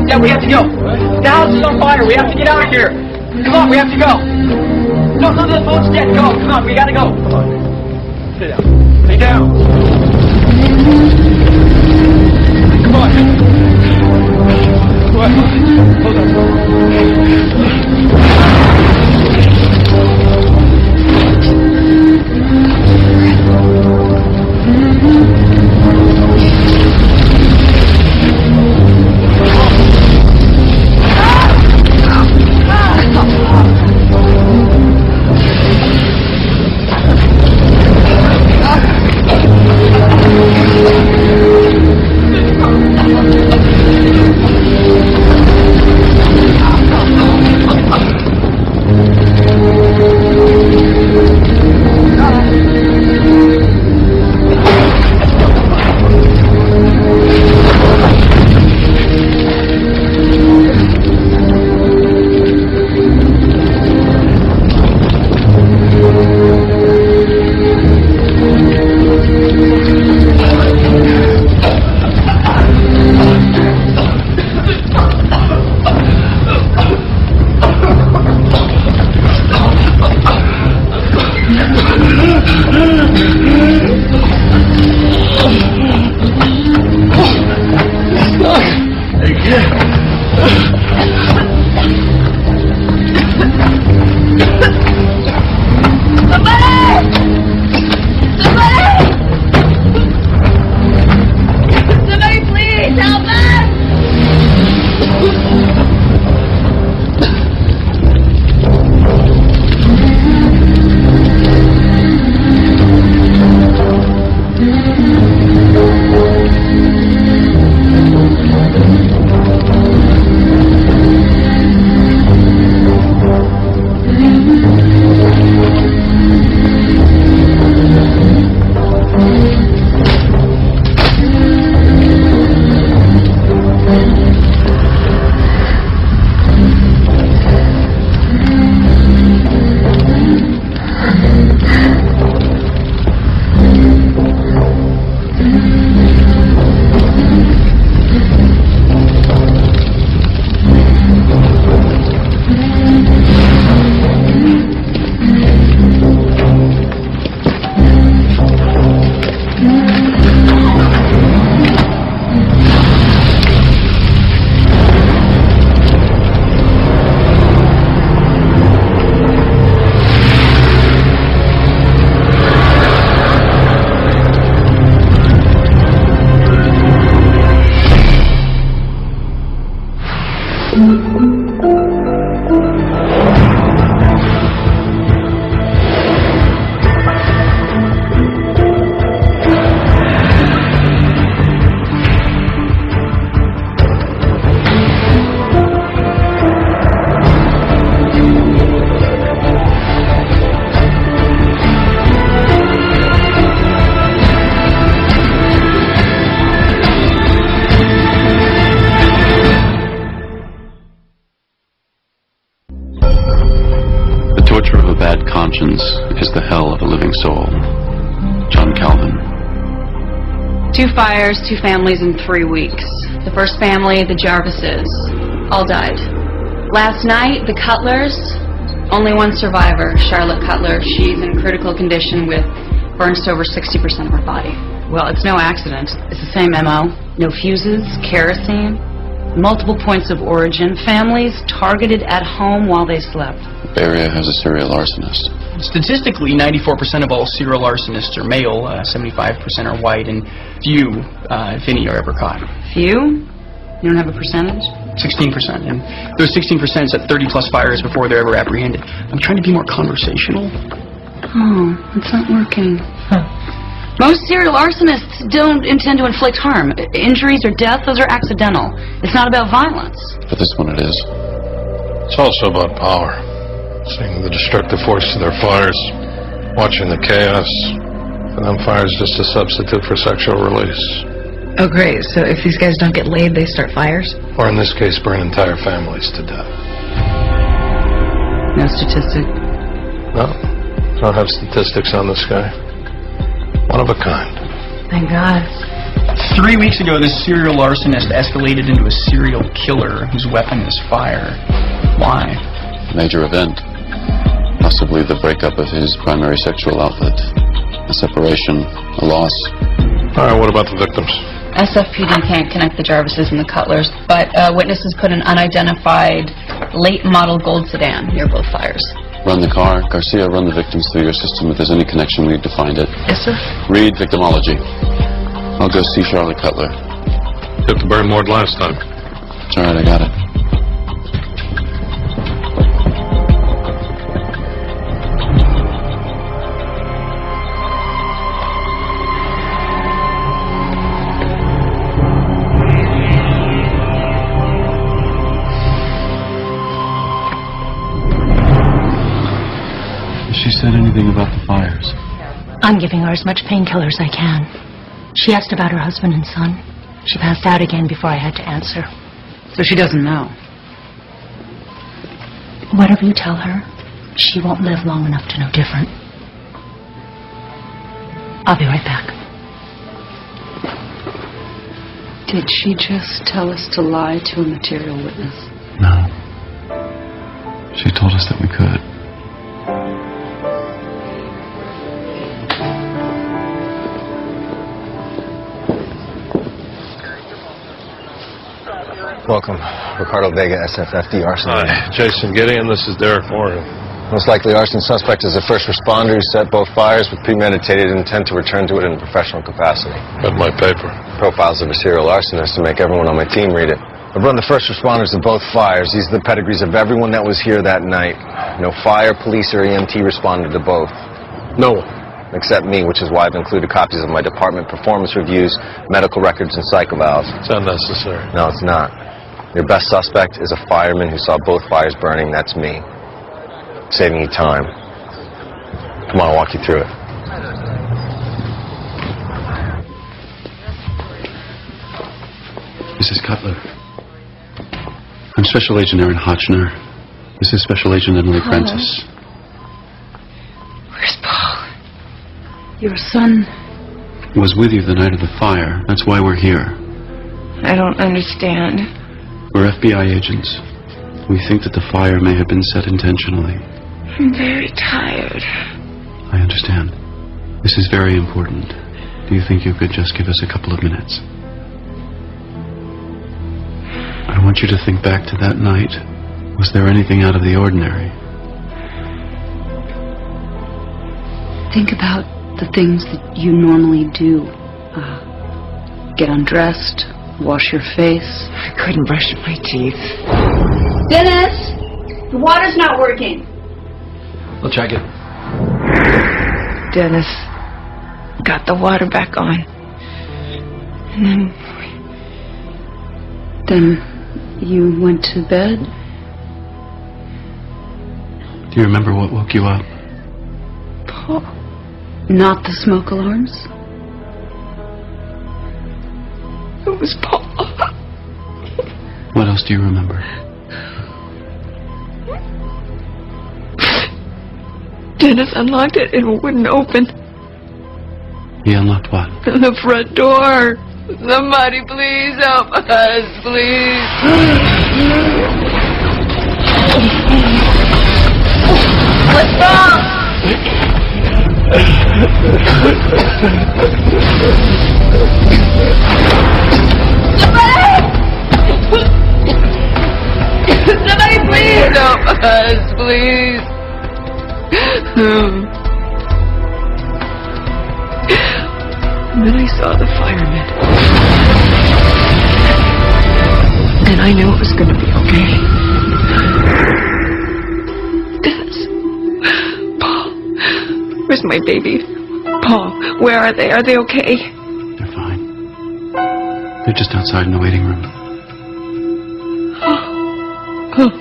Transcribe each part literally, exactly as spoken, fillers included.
Yeah, we have to go. The house is on fire. We have to get out of here. Come on, we have to go. No, no, the boat's dead. Go. Come on, we gotta go. Come on. Sit down. Lay down. Come on. Come on. Hold on. Is the hell of a living soul. John Calvin. Two fires, two families in three weeks. The first family, the Jarvises, all died. Last night, the Cutlers, only one survivor, Charlotte Cutler. She's in critical condition with burns to over sixty percent of her body. Well, it's no accident. It's the same M O. No fuses, kerosene, multiple points of origin, families targeted at home while they slept. The Bay Area has a serial arsonist. Statistically, ninety-four percent of all serial arsonists are male, uh, seventy-five percent are white, and few, uh, if any, are ever caught. Few? You don't have a percentage? sixteen percent. And those sixteen percent is at thirty plus fires before they're ever apprehended. I'm trying to be more conversational. Oh, it's not working. Huh. Most serial arsonists don't intend to inflict harm. Injuries or death, those are accidental. It's not about violence. For this one it is. It's also about power. Seeing the destructive force of their fires, watching the chaos. For them, fire's just a substitute for sexual release. Oh, great. So if these guys don't get laid, they start fires? Or in this case, burn entire families to death. No statistic? No. Don't have statistics on this guy. One of a kind. Thank God. Three weeks ago, this serial larcenist escalated into a serial killer whose weapon is fire. Why? Major event. Possibly the breakup of his primary sexual outlet. A separation, a loss. All right, what about the victims? S F P D can't connect the Jarvises and the Cutlers, but uh, witnesses put an unidentified late model gold sedan near both fires. Run the car. Garcia, run the victims through your system. If there's any connection, we need to find it. Yes, sir. Read victimology. I'll go see Charlotte Cutler. You have to burn more than last time. It's all right, I got it. Has she said anything about the fires? I'm giving her as much painkiller as I can. She asked about her husband and son. She passed out again before I had to answer. So she doesn't know. Whatever you tell her, she won't live long enough to know different. I'll be right back. Did she just tell us to lie to a material witness? No. She told us that we could. Welcome. Ricardo Vega, S F F D arson. Hi, Jason Gideon. This is Derek Morgan. Most likely arson suspect is a first responder who set both fires with premeditated intent to return to it in a professional capacity. Got my paper. Profiles of a serial arsonist to make everyone on my team read it. I've run the first responders of both fires. These are the pedigrees of everyone that was here that night. No fire, police, or E M T responded to both. No one. Except me, which is why I've included copies of my department performance reviews, medical records, and psych evals. It's unnecessary. No, it's not. Your best suspect is a fireman who saw both fires burning. That's me. Saving you time. Come on, I'll walk you through it. Missus Cutler. I'm Special Agent Aaron Hotchner. This is Special Agent Emily Paul. Francis. Where's Paul? Your son? Was with you the night of the fire. That's why we're here. I don't understand. We're F B I agents. We think that the fire may have been set intentionally. I'm very tired. I understand. This is very important. Do you think you could just give us a couple of minutes? I want you to think back to that night. Was there anything out of the ordinary? Think about the things that you normally do. Uh, get undressed, wash your face. I couldn't brush my teeth. Dennis! The water's not working. We'll check it. Dennis got the water back on. And then... Then you went to bed? Do you remember what woke you up? Paul. Not the smoke alarms? It was Paul. What else do you remember? Dennis unlocked it and it wouldn't open. He unlocked what? The front door. Somebody please help us, please. What's wrong? Somebody please help us, please. And then I saw the firemen. And I knew it was going to be okay. Dennis. Paul. Where's my baby? Paul, where are they? Are they okay? They're fine. They're just outside in the waiting room. Oh.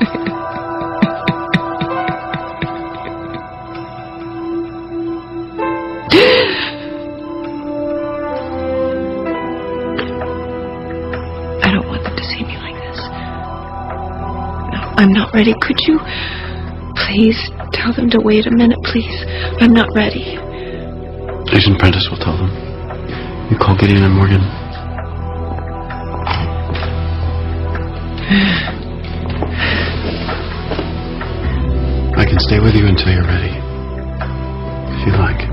I don't want them to see me like this. No, I'm not ready. Could you please tell them to wait a minute, please? I'm not ready. Agent Prentice will tell them. You call Gideon and Morgan. I can stay with you until you're ready, if you like.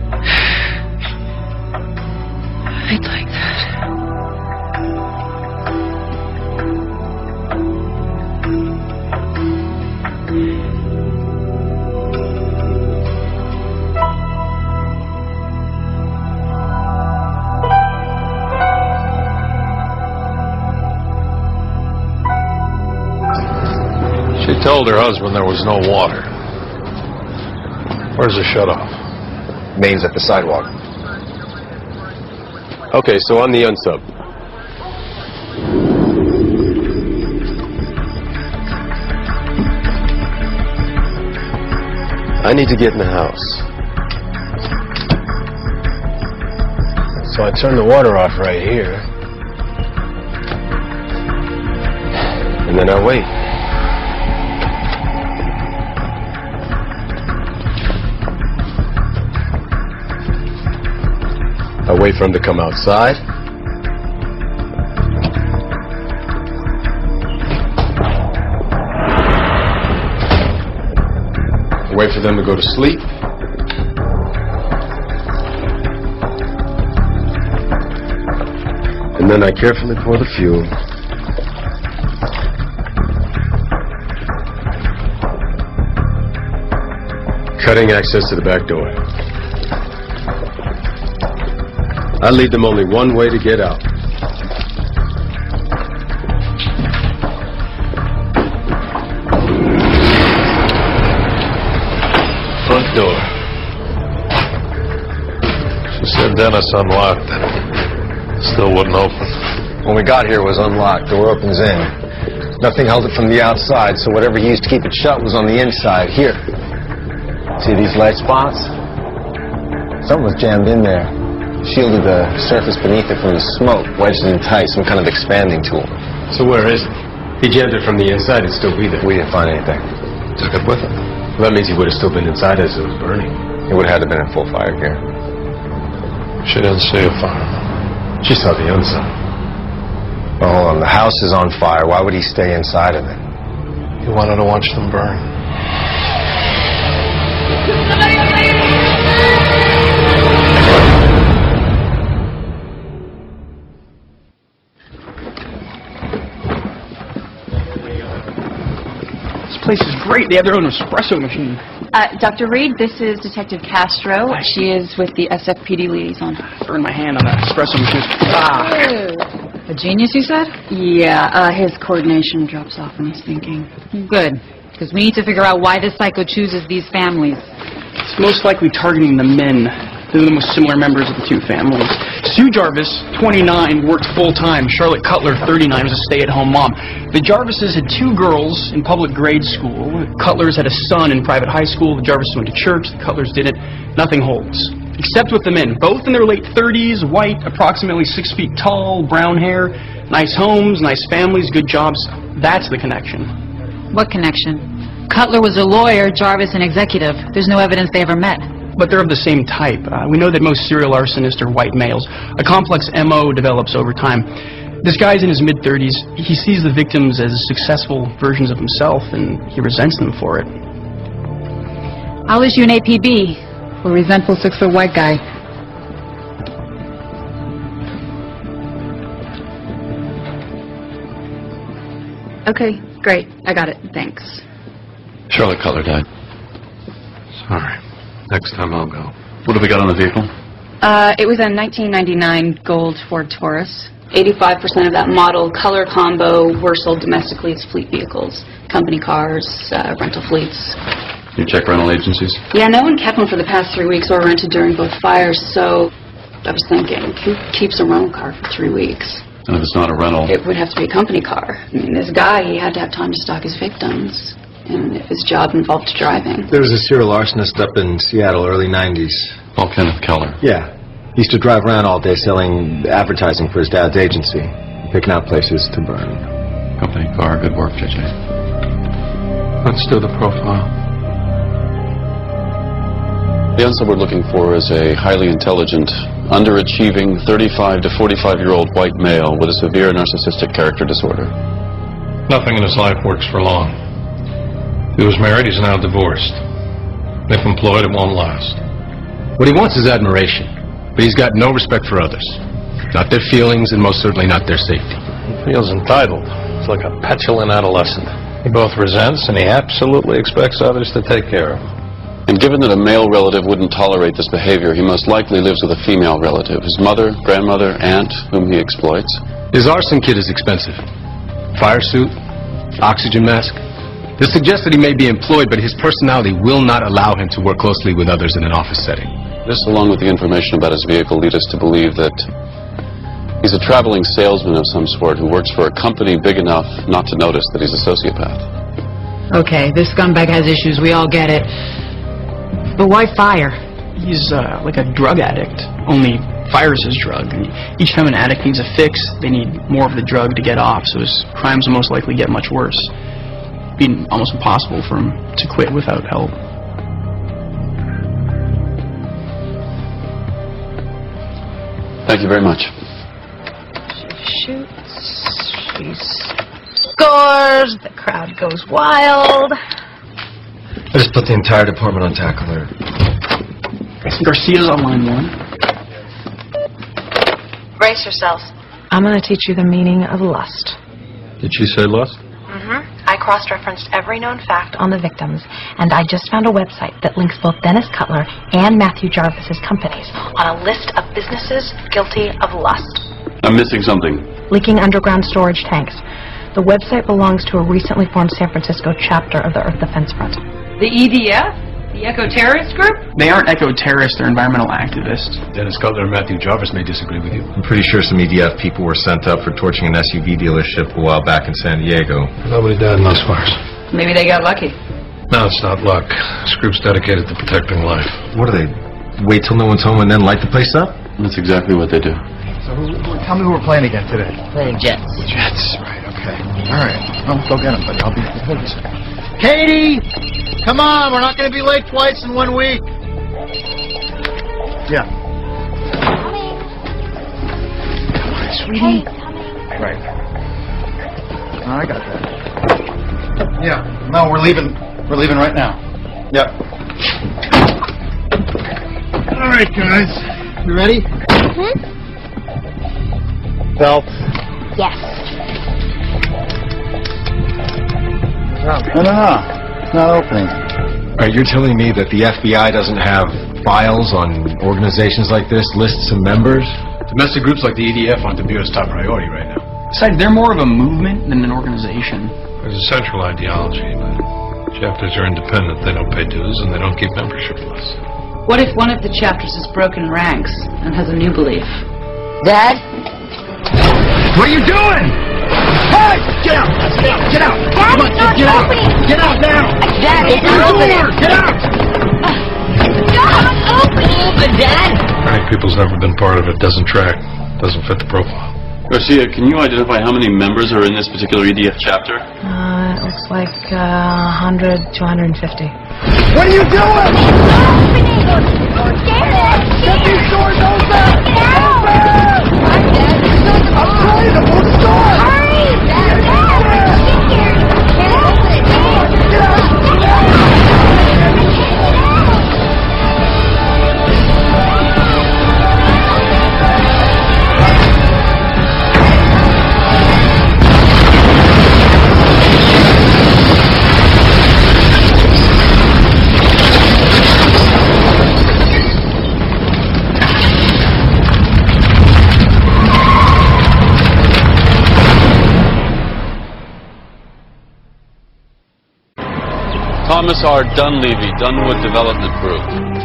I'd like that. She told her husband there was no water. Where's the shutoff? Main's at the sidewalk. Okay, so on the unsub. I need to get in the house. So I turn the water off right here. And then I wait. I wait for him to come outside. I wait for them to go to sleep. And then I carefully pour the fuel. Cutting access to the back door. I lead them only one way to get out. Front door. She said Dennis unlocked it. Still wouldn't open. When we got here, it was unlocked. Door opens in. Nothing held it from the outside, so whatever he used to keep it shut was on the inside. Here. See these light spots? Something was jammed in there. Shielded the surface beneath it from the smoke, wedged it in tight, some kind of expanding tool. So where is it? He jammed it from the inside, it'd still be there. We didn't find anything. Took it with him. Well, that means he would have still been inside as it was burning. It would have had to have been in full fire gear. She didn't see a fire. She saw the inside. Well, hold on. The house is on fire. Why would he stay inside of it? He wanted to watch them burn. This place is great. They have their own espresso machine. Uh, Doctor Reed, this is Detective Castro. She is with the S F P D liaison. Throwing my hand on that espresso machine. Ah. A genius, you said? Yeah, uh, his coordination drops off when he's thinking. Good, because we need to figure out why this psycho chooses these families. It's most likely targeting the men. They're the most similar members of the two families. Sue Jarvis, twenty-nine, worked full-time. Charlotte Cutler, thirty-nine, was a stay-at-home mom. The Jarvises had two girls in public grade school. The Cutlers had a son in private high school. The Jarvises went to church. The Cutlers didn't. Nothing holds. Except with the men. Both in their late thirties, white, approximately six feet tall, brown hair, nice homes, nice families, good jobs. That's the connection. What connection? Cutler was a lawyer, Jarvis an executive. There's no evidence they ever met. But they're of the same type. Uh, we know that most serial arsonists are white males. A complex M O develops over time. This guy's in his mid-thirties. He sees the victims as successful versions of himself, and he resents them for it. I'll issue an A P B for resentful six-foot white guy. Okay, great. I got it. Thanks. Charlotte Cutler died. Sorry. Next time I'll go. What have we got on the vehicle? Uh, it was a nineteen ninety-nine gold Ford Taurus. eighty-five percent of that model, color combo, were sold domestically as fleet vehicles. Company cars, uh, rental fleets. You check rental agencies? Yeah, no one kept one for the past three weeks or rented during both fires, so I was thinking, who keeps a rental car for three weeks? And if it's not a rental? It would have to be a company car. I mean, this guy, he had to have time to stalk his victims. And if his job involved driving. There was a serial arsonist up in Seattle, early nineties. Paul Kenneth Keller. Yeah. He used to drive around all day selling advertising for his dad's agency, picking out places to burn. Company car, good work, J J. Let's do the profile. The unsub we're looking for is a highly intelligent, underachieving thirty-five to forty-five year old white male with a severe narcissistic character disorder. Nothing in his life works for long. He was married, he's now divorced. If employed, it won't last. What he wants is admiration, but he's got no respect for others. Not their feelings, and most certainly not their safety. He feels entitled. It's like a petulant adolescent. He both resents and he absolutely expects others to take care of him. And given that a male relative wouldn't tolerate this behavior, he most likely lives with a female relative, his mother, grandmother, aunt, whom he exploits. His arson kit is expensive. Fire suit, oxygen mask. This suggests that he may be employed, but his personality will not allow him to work closely with others in an office setting. This, along with the information about his vehicle, lead us to believe that he's a traveling salesman of some sort who works for a company big enough not to notice that he's a sociopath. Okay, this scumbag has issues, we all get it. But why fire? He's uh, like a drug addict, only fire's his drug. Each time an addict needs a fix, they need more of the drug to get off, so his crimes will most likely get much worse. It'd be almost impossible for him to quit without help. Thank you very much. She shoots, she scores, the crowd goes wild. I just put the entire department on tackle alert. Garcia's on line one. Brace yourselves. I'm going to teach you the meaning of lust. Did she say lust? Mm-hmm. I cross-referenced every known fact on the victims, and I just found a website that links both Dennis Cutler and Matthew Jarvis's companies on a list of businesses guilty of lust. I'm missing something. Leaking underground storage tanks. The website belongs to a recently formed San Francisco chapter of the Earth Defense Front. The E D F? The eco-terrorist group? They aren't eco-terrorists, they're environmental activists. Dennis Cutler and Matthew Jarvis may disagree with you. I'm pretty sure some E D F people were sent up for torching an S U V dealership a while back in San Diego. Nobody died in those fires. Maybe they got lucky. No, it's not luck. This group's dedicated to protecting life. What do they, wait till no one's home and then light the place up? That's exactly what they do. So who, who, tell me who we're playing again today. Playing Jets. Jets, right, okay. All right. Well, go get them, buddy. I'll be hold a second. Katie! Come on, we're not going to be late twice in one week. Yeah. Coming. Come on, sweetie. Hey, coming. Right. Oh, I got that. Yeah. No, we're leaving. We're leaving right now. Yep. All right, guys. You ready? Mm-hmm. Belt. Yes. No, no, no. It's not opening. All right, you're telling me that the F B I doesn't have files on organizations like this, lists of members? Domestic groups like the E D F aren't the Bureau's top priority right now. Besides, they're more of a movement than an organization. There's a central ideology, but chapters are independent. They don't pay dues and they don't keep membership lists. What if one of the chapters has broken ranks and has a new belief? Dad? What are you doing? Hey! Get out! Get out! Get out! Dad, Come on, it's not get out! opening. Get out now! Dad, it's Open not the opening. door! Get out! God, open! Open, Dad! Frank People's never been part of it. Doesn't track. Doesn't fit the profile. Garcia, can you identify how many members are in this particular E D F chapter? Uh, it looks like uh, one hundred to one hundred fifty. What are you doing? Opening! Scared! Get these doors open! Get out! I'm dead. I'm trying to open the door! Hurry! Dad, Dad! Get here! Get open it! Get out! Get out! Thomas R. Dunleavy, Dunwood Development Group.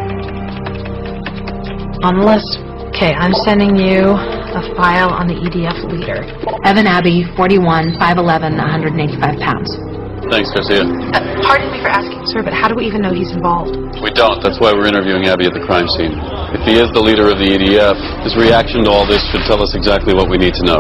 On the list. Okay, I'm sending you a file on the E D F leader. Evan Abbey, forty-one, five eleven, one hundred eighty-five pounds. Thanks, Garcia. Uh, pardon me for asking, sir, but how do we even know he's involved? We don't. That's why we're interviewing Abbey at the crime scene. If he is the leader of the E D F, his reaction to all this should tell us exactly what we need to know.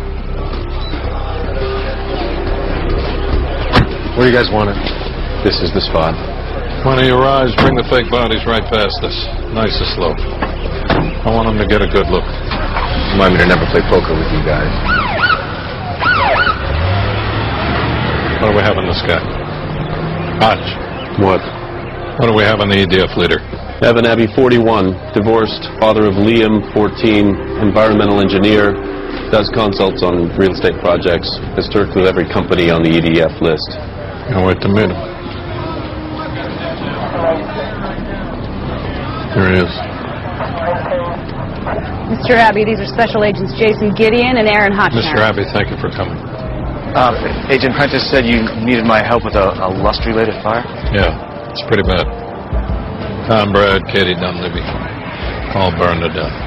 What do you guys want? This is the spot. When he arrives, bring the fake bodies right past us. Nice and slow. I want him to get a good look. Remind me to never play poker with you guys. What do we have on this guy? Hodge. What? What do we have on the E D F leader? Evan Abbey, forty-one, divorced, father of Liam, fourteen, environmental engineer, does consults on real estate projects, has worked with every company on the E D F list. I'll wait to meet him. There he is. Mister Abbey, these are Special Agents Jason Gideon and Aaron Hotchner. Mister Abbey, thank you for coming. Uh, Agent Prentice said you needed my help with a, a lust-related fire? Yeah, it's pretty bad. Tom Brad, Katie Dunleavy, all burned to death.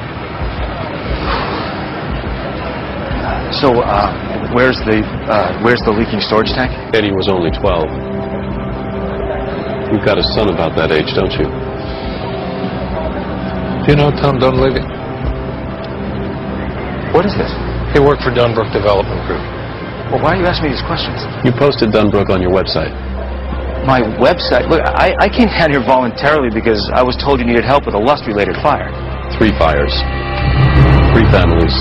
So, uh, where's the, uh, where's the leaking storage tank? Katie was only twelve. You've got a son about that age, don't you? Do you know Tom Dunleavy? What is this? He worked for Dunbrook Development Group. Well, why are you asking me these questions? You posted Dunbrook on your website. My website? Look, I, I came down here voluntarily because I was told you needed help with a lust-related fire. Three fires. Three families.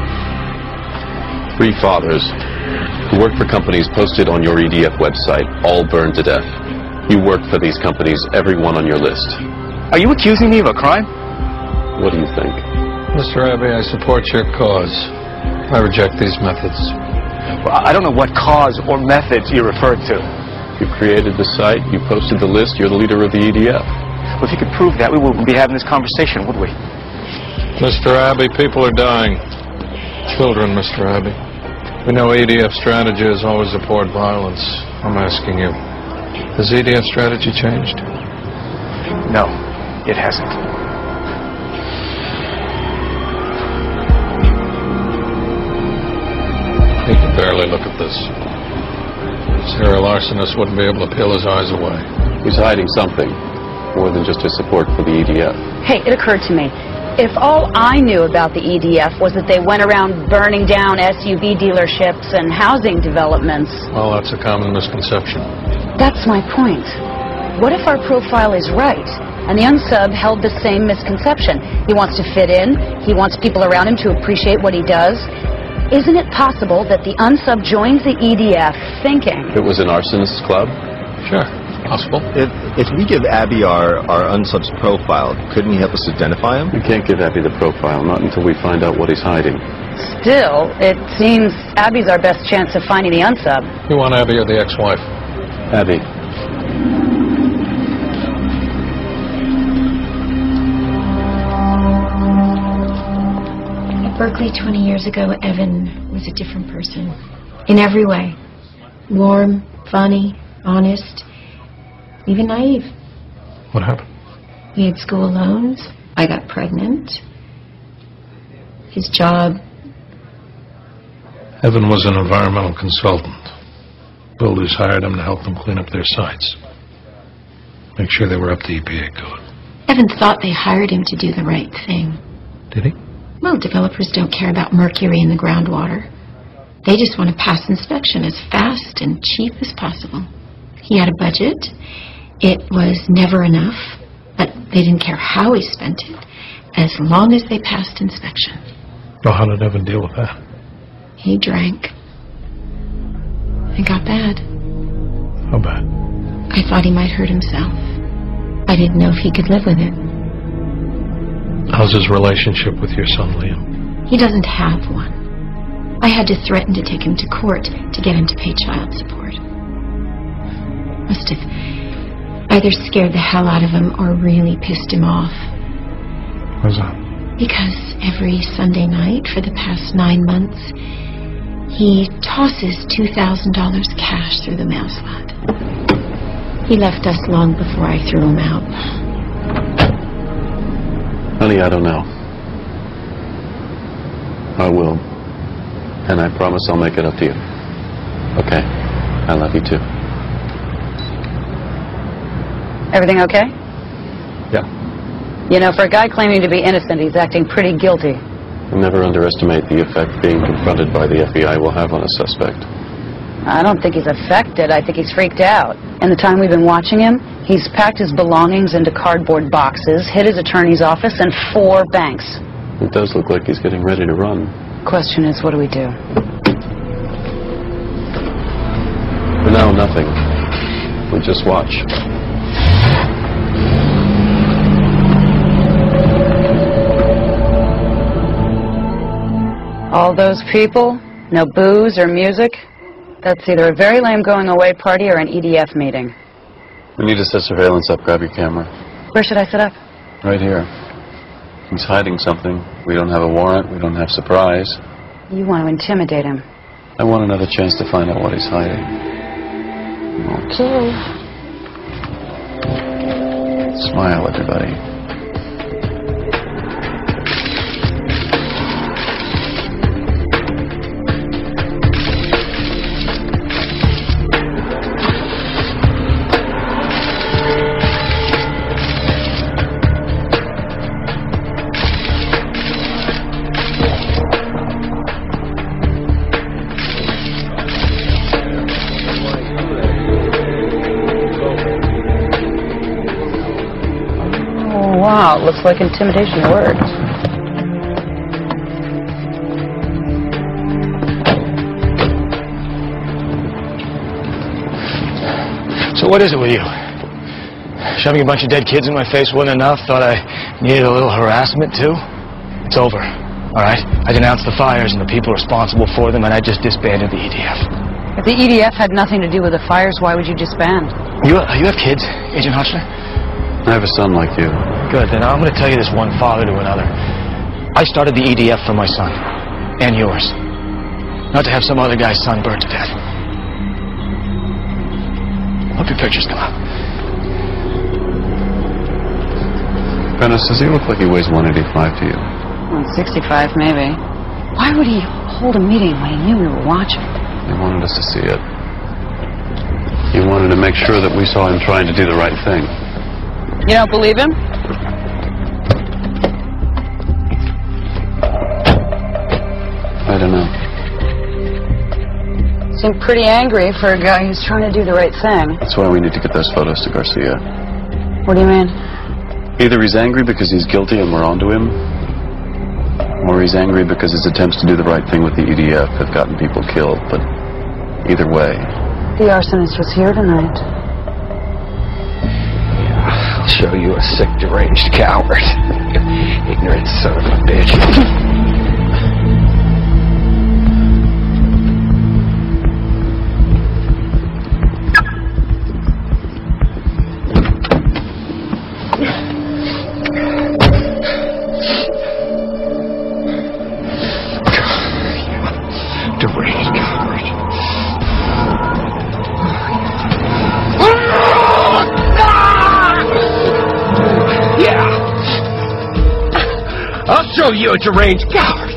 Three fathers who worked for companies posted on your E D F website, all burned to death. You worked for these companies, every one on your list. Are you accusing me of a crime? What do you think? Mister Abbey, I support your cause. I reject these methods. Well, I don't know what cause or methods you referred to. You created the site, you posted the list, you're the leader of the E D F. Well, if you could prove that, we wouldn't be having this conversation, would we? Mister Abbey, people are dying. Children, Mister Abbey. We know E D F strategy has always abhorred violence. I'm asking you, has E D F strategy changed? No, it hasn't. He can barely look at this. Serial arsonist wouldn't be able to peel his eyes away. He's hiding something, more than just his support for the E D F. Hey, it occurred to me. If all I knew about the E D F was that they went around burning down S U V dealerships and housing developments... Well, that's a common misconception. That's my point. What if our profile is right, and the unsub held the same misconception? He wants to fit in, he wants people around him to appreciate what he does. Isn't it possible that the unsub joins the E D F thinking... It was an arsonist's club? Sure. Possible. If, if we give Abbey our, our unsub's profile, couldn't he help us identify him? We can't give Abbey the profile, not until we find out what he's hiding. Still, it seems Abby's our best chance of finding the unsub. You want Abbey or the ex-wife? Abbey. At Berkeley twenty years ago, Evan was a different person. In every way. Warm, funny, honest, even naive. What happened? We had school loans. I got pregnant. His job... Evan was an environmental consultant. Builders hired him to help them clean up their sites. Make sure they were up to E P A code. Evan thought they hired him to do the right thing. Did he? Well, developers don't care about mercury in the groundwater. They just want to pass inspection as fast and cheap as possible. He had a budget. It was never enough, but they didn't care how he spent it, as long as they passed inspection. Well, how did Evan deal with that? He drank. It got bad. How bad? I thought he might hurt himself. I didn't know if he could live with it. How's his relationship with your son, Liam? He doesn't have one. I had to threaten to take him to court to get him to pay child support. Must have either scared the hell out of him or really pissed him off. Why's that? Because every Sunday night for the past nine months, he tosses two thousand dollars cash through the mail slot. He left us long before I threw him out. Honey, I don't know. I will. And I promise I'll make it up to you. Okay? I love you too. Everything okay? Yeah. You know, for a guy claiming to be innocent, he's acting pretty guilty. And never underestimate the effect being confronted by the F B I will have on a suspect. I don't think he's affected. I think he's freaked out. In the time we've been watching him, he's packed his belongings into cardboard boxes, hit his attorney's office, and four banks. It does look like he's getting ready to run. Question is, what do we do? For now, nothing. We just watch. All those people, no booze or music. That's either a very lame going away party or an E D F meeting. We need to set surveillance up. Grab your camera. Where should I set up? Right here. He's hiding something. We don't have a warrant. We don't have surprise. You want to intimidate him. I want another chance to find out what he's hiding. Okay. Smile, everybody. Wow, it looks like intimidation worked. So what is it with you? Shoving a bunch of dead kids in my face wasn't enough? Thought I needed a little harassment too? It's over, all right? I denounced the fires and the people responsible for them, and I just disbanded the E D F. If the E D F had nothing to do with the fires, why would you disband? You, uh, you have kids, Agent Hutchner? I have a son like you. Good, then I'm going to tell you this one father to another. I started the E D F for my son, and yours. Not to have some other guy's son burned to death. Hope your pictures come out. Dennis, does he look like he weighs one eighty-five to you? Well, sixty-five, maybe. Why would he hold a meeting when he knew we were watching? He wanted us to see it. He wanted to make sure that we saw him trying to do the right thing. You don't believe him? I don't know. Seemed pretty angry for a guy who's trying to do the right thing. That's why we need to get those photos to Garcia. What do you mean? Either he's angry because he's guilty and we're onto him, or he's angry because his attempts to do the right thing with the E D F have gotten people killed. But either way... The arsonist was here tonight. I'll show you a sick, deranged coward. Ignorant son of a bitch. Deranged coward. Yeah. I'll show you a deranged coward.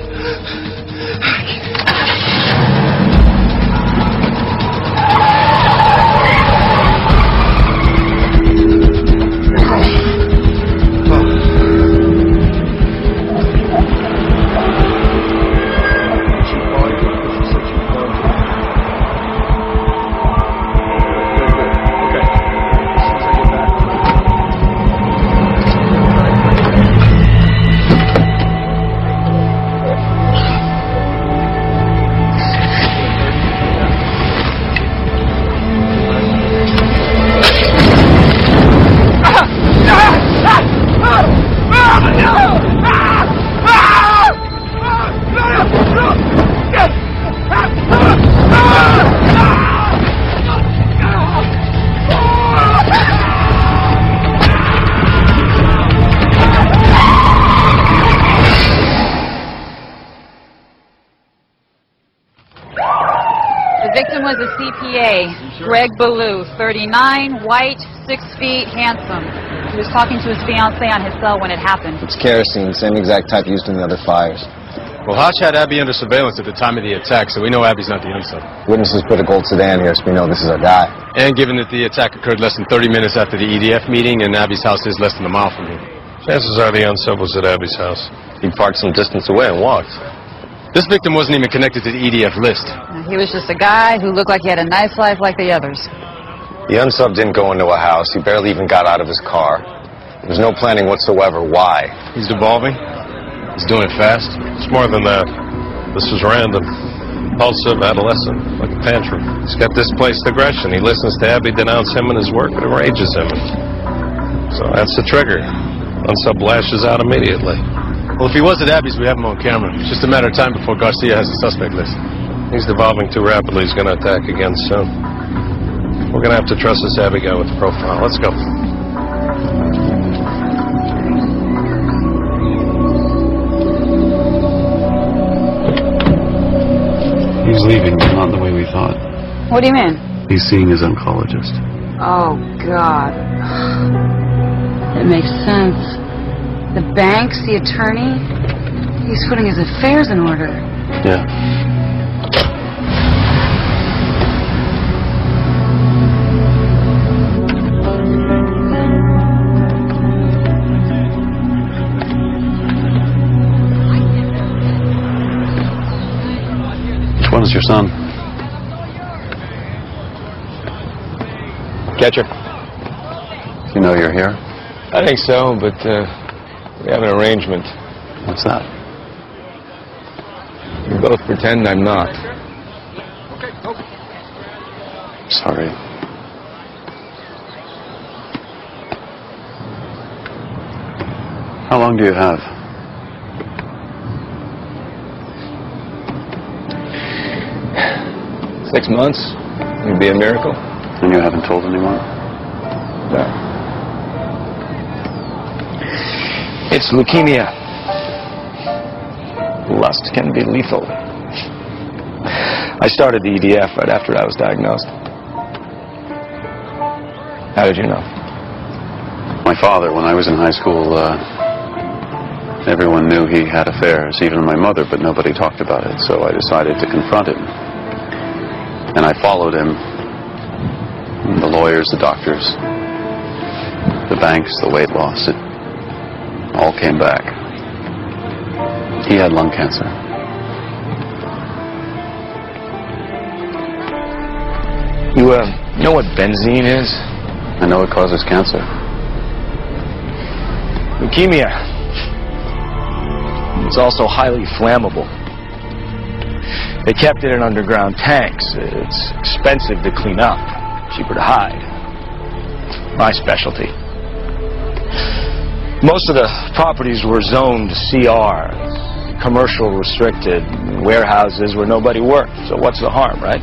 The victim was a C P A, Greg Ballou, thirty-nine, white, six feet, handsome. He was talking to his fiancée on his cell when it happened. It's kerosene, same exact type used in the other fires. Well, Hotch had Abby under surveillance at the time of the attack, so we know Abby's not the unsub. Witnesses put a gold sedan here, so we know this is our guy. And given that the attack occurred less than thirty minutes after the E D F meeting, and Abby's house is less than a mile from here. Chances are the unsub was at Abby's house. He parked some distance away and walked. This victim wasn't even connected to the E D F list. He was just a guy who looked like he had a nice life like the others. The unsub didn't go into a house. He barely even got out of his car. There was no planning whatsoever. Why? He's devolving. He's doing it fast. It's more than that. This is random. impulsive adolescent, like a tantrum. He's got displaced aggression. He listens to Abby denounce him and his work, it enrages him. So that's the trigger. Unsub lashes out immediately. Well, if he was at Abby's, we have him on camera. It's just a matter of time before Garcia has the suspect list. He's devolving too rapidly. He's going to attack again soon. We're going to have to trust this Abby guy with the profile. Let's go. He's leaving, but not the way we thought. What do you mean? He's seeing his oncologist. Oh, God. It makes sense. The banks, the attorney, he's putting his affairs in order. Yeah. Which one is your son? Catcher. You know you're here? I think so, but uh, we have an arrangement. What's that? We both pretend I'm not. Sorry. How long do you have? Six months. It'd be a miracle. And you haven't told anyone? No. It's leukemia. Lust can be lethal. I started the E D F right after I was diagnosed. How did you know? My father, when I was in high school, uh, everyone knew he had affairs, even my mother, but nobody talked about it, so I decided to confront him. And I followed him. The lawyers, the doctors, the banks, the weight loss, it all came back. He had lung cancer. You, uh, know what benzene is? I know it causes cancer. Leukemia. It's also highly flammable. They kept it in underground tanks. It's expensive to clean up, cheaper to hide. My specialty. Most of the properties were zoned C R, commercial restricted, warehouses where nobody worked. So what's the harm, right?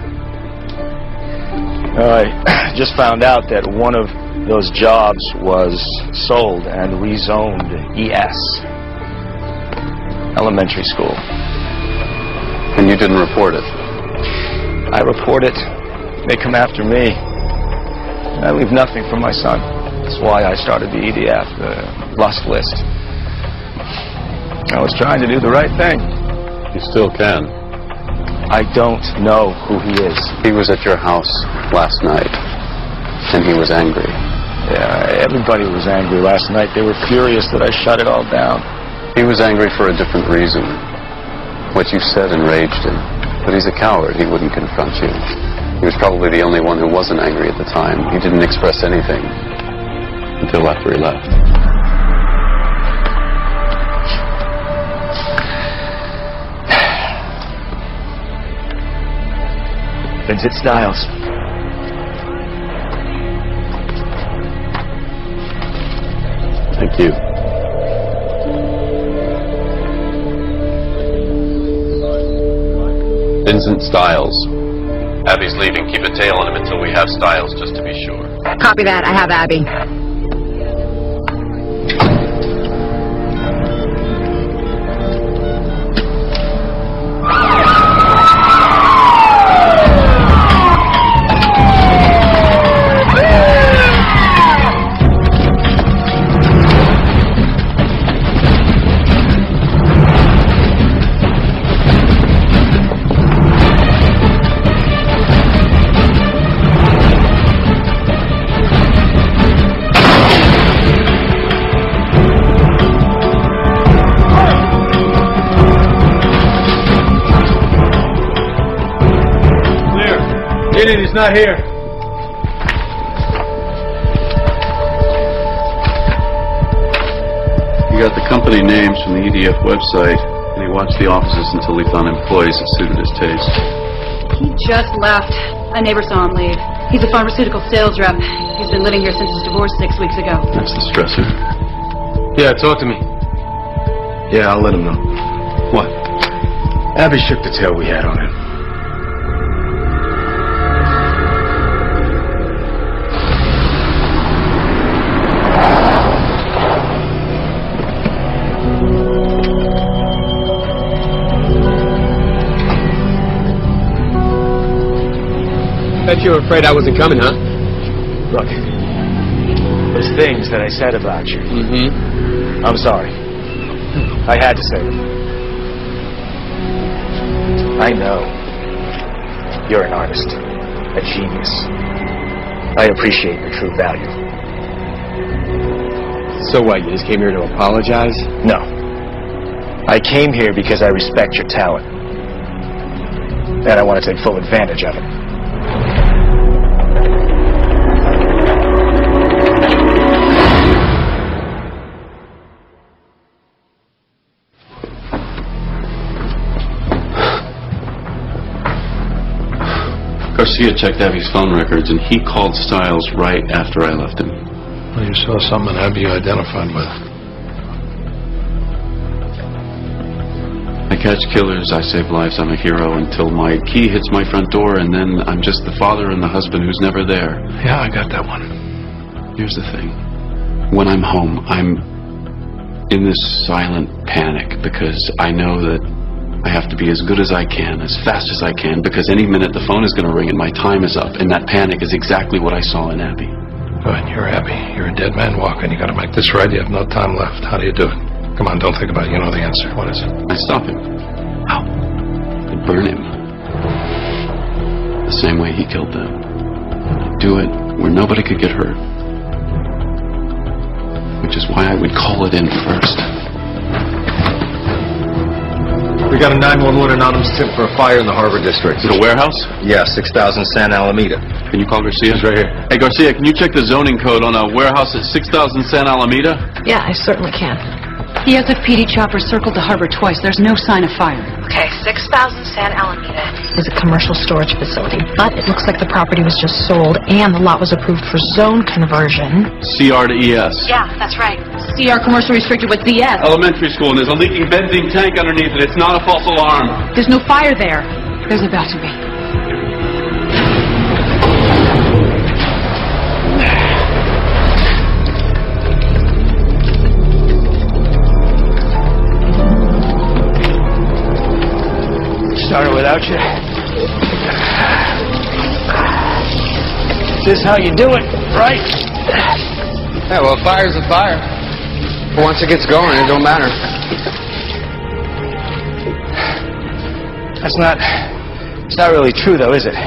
I just found out that one of those jobs was sold and rezoned E S, elementary school. And you didn't report it? I report it. They come after me. I leave nothing for my son. That's why I started the E D F, the lust list. I was trying to do the right thing. You still can. I don't know who he is. He was at your house last night, and he was angry. Yeah, everybody was angry last night. They were furious that I shut it all down. He was angry for a different reason. What you said enraged him. But he's a coward. He wouldn't confront you. He was probably the only one who wasn't angry at the time. He didn't express anything until after he left. Vincent Styles. Thank you. Vincent Styles. Abby's leaving. Keep a tail on him until we have Styles, just to be sure. Copy that. I have Abby. He's not here. You got the company names from the E D F website. And he watched the offices until he found employees that suited his taste. He just left. A neighbor saw him leave. He's a pharmaceutical sales rep. He's been living here since his divorce six weeks ago. That's the stressor. Yeah, talk to me. Yeah, I'll let him know. What? Abby shook the tail we had on him. Bet you were afraid I wasn't coming, huh? Look, there's things that I said about you. Mm-hmm. I'm sorry. I had to say them. I know you're an artist, a genius. I appreciate your true value. So what, you just came here to apologize? No. I came here because I respect your talent. And I want to take full advantage of it. Garcia checked Abby's phone records, and he called Stiles right after I left him. Well, you saw something Abby you identified with. I catch killers, I save lives, I'm a hero until my key hits my front door, and then I'm just the father and the husband who's never there. Yeah, I got that one. Here's the thing. When I'm home, I'm in this silent panic because I know that I have to be as good as I can, as fast as I can, because any minute the phone is going to ring and my time is up, and that panic is exactly what I saw in Abby. Good, you're Abby. You're a dead man walking. You got to make this right. You have no time left. How do you do it? Come on, don't think about it. You know the answer. What is it? I stop him. How? I burn him. The same way he killed them. I do it where nobody could get hurt. Which is why I would call it in first. We got a nine one one anonymous tip for a fire in the Harbor District. Is it a warehouse? Yeah, six thousand San Alameda. Can you call Garcia? He's right here. Hey, Garcia, can you check the zoning code on a warehouse at six thousand San Alameda? Yeah, I certainly can. He has a P D chopper circled the harbor twice. There's no sign of fire. Okay, six thousand San Alameda is a commercial storage facility, but it looks like the property was just sold and the lot was approved for zone conversion. C R to E S. Yeah, that's right. C R commercial restricted with Z S. Elementary school, and there's a leaking benzene tank underneath it. It's not a false alarm. There's no fire there. There's about to be. Started without you. This is how you do it, right? Yeah, well, fire's a fire. But once it gets going, it don't matter. That's not... It's not really true, though, is it?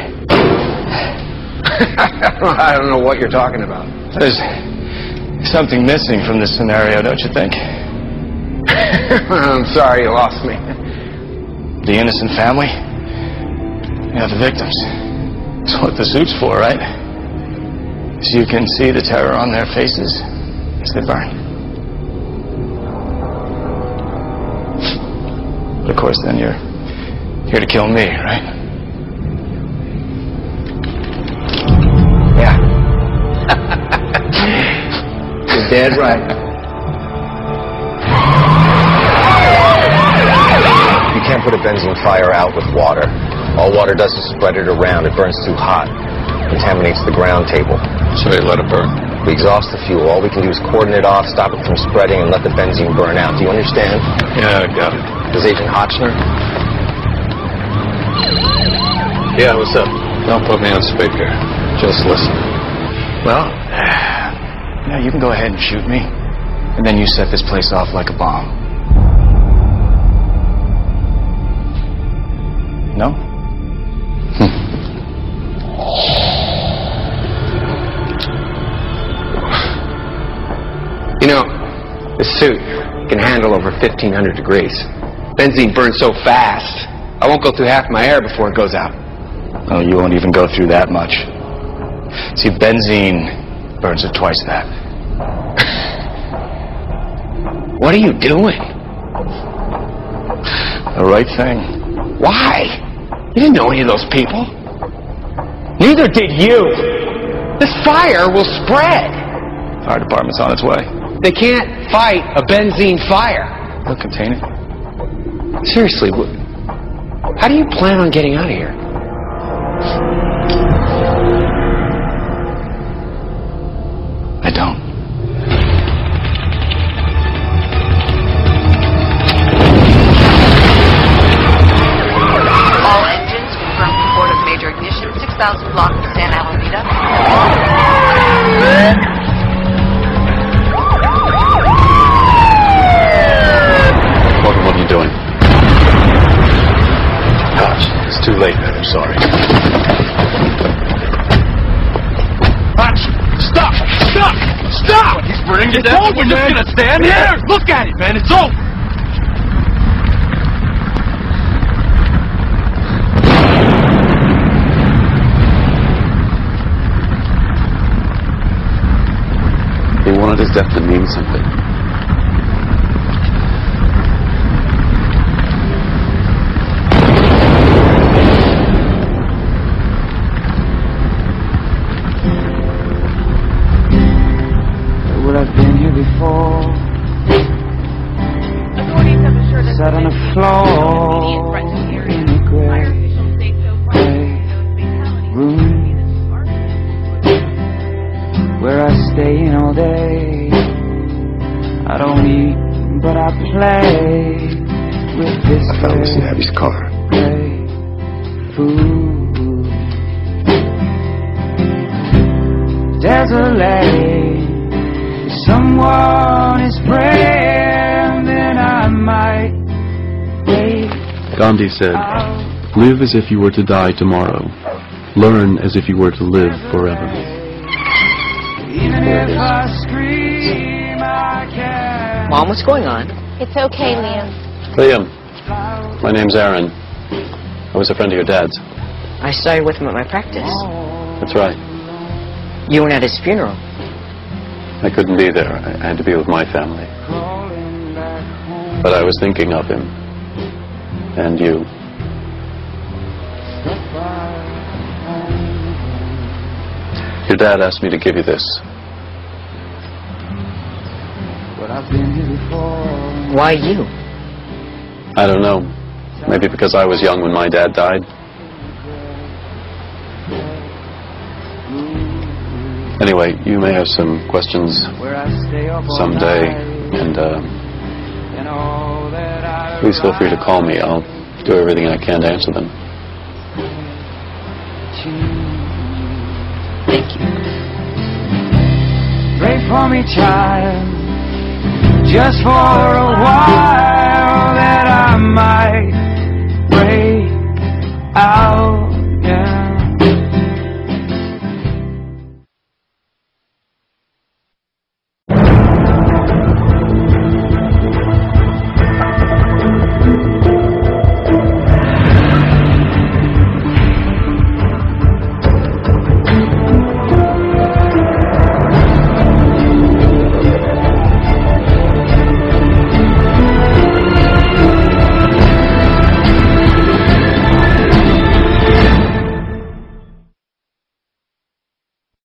I don't know what you're talking about. There's something missing from this scenario, don't you think? I'm sorry you lost me. The innocent family? Yeah, the victims. That's what the suit's for, right? So you can see the terror on their faces as they burn. But of course, then you're here to kill me, right? Yeah. You're dead right. You can't put a benzene fire out with water. All water does is spread it around. It burns too hot. Contaminates the ground table. So you let it burn? We exhaust the fuel. All we can do is cordon it off, stop it from spreading, and let the benzene burn out. Do you understand? Yeah, I got it. Does Agent Hotchner? Yeah, what's up? Don't put me on speaker. Just listen. Well, yeah, you can go ahead and shoot me. And then you set this place off like a bomb. No? You know, the suit can handle over fifteen hundred degrees. Benzene burns so fast, I won't go through half my air before it goes out. Oh, you won't even go through that much. See, benzene burns at twice that. What are you doing? The right thing. Why? You didn't know any of those people. Neither did you. This fire will spread. Fire department's on its way. They can't fight a benzene fire. They'll contain it. Seriously, wh- how do you plan on getting out of here? I don't. All engines confirm report of major ignition. six thousand block to San Alameda. Morgan, what are you doing? Gosh, it's too late, man. I'm sorry. Hutch, stop! Stop! Stop! He's burning to death. We're just gonna stand here. Look at it, man. It's over. He wanted his death to mean something. Would I've been here before? Authorities have assured us Sat on the floor in the gray, gray room where I stay in all day. I don't eat, but I play with this. I found this in Abby's car. Food desolate. If someone is praying, then I might wait. Gandhi said, "Live as if you were to die tomorrow. Learn as if you were to live forever." Even if I scream, I can't. Mom, what's going on? It's okay, Liam. Liam, my name's Aaron. I was a friend of your dad's. I studied with him at my practice. That's right. You weren't at his funeral. I couldn't be there. I had to be with my family. But I was thinking of him. And you. Your dad asked me to give you this. Why you? I don't know. Maybe because I was young when my dad died. Anyway, you may have some questions someday, and uh, please feel free to call me. I'll do everything I can to answer them. Thank you. Pray for me, child, just for a while.